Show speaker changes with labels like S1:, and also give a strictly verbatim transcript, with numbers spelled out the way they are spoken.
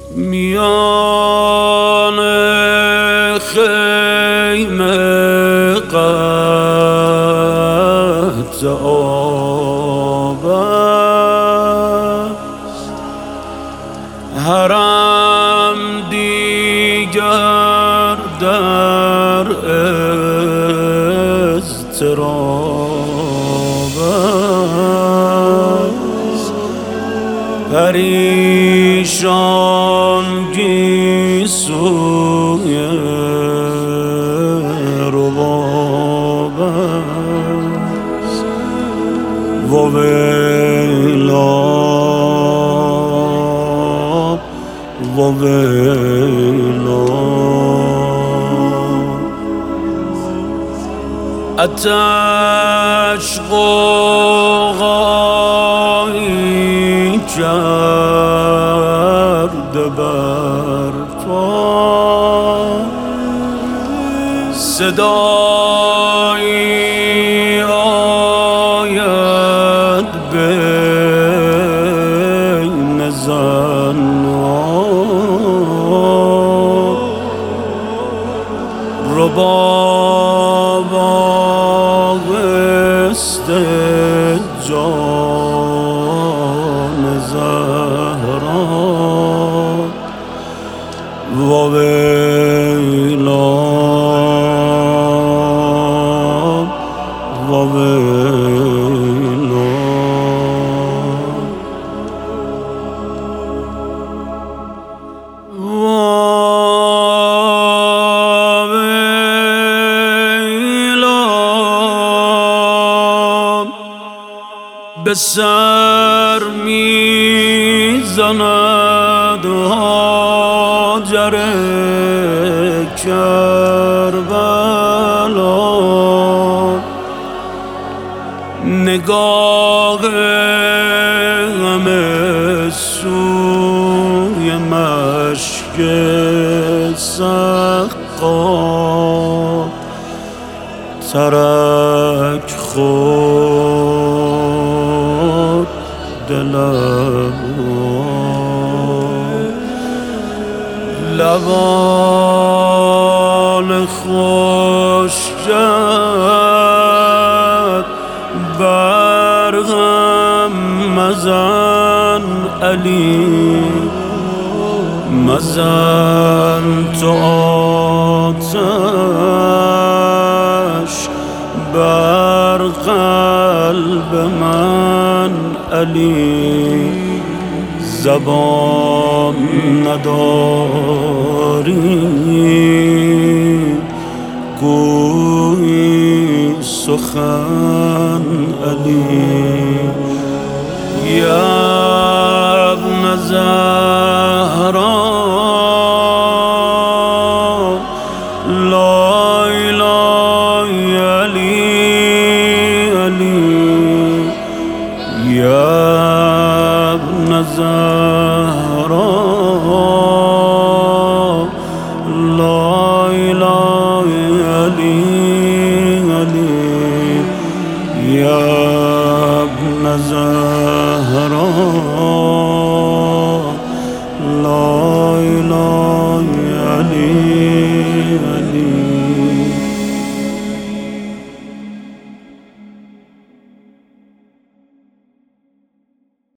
S1: میان خیمه قطع آب است، حرم دیگر در اضطراب است. پریشان گیسوی رباب است. وویلا وویلا آتش غوغایی کرده بر پا، صدایی آید بین زنها، رباب آغشته جان زهرا. وویلا وویلا به سر میزند هاجر کربلا، نگاه همه سوی مشک سقا، ترک خود دلم لبان خشکت بر هم مزن علی، مزن تو آتش بر قلب من علی. زبان نداری گویی سخن علی. یا ابن زهرا لا اله علی علی. یا ابن زهرا لا اله علی علی. یا ابن زهرا لا اله علی علی.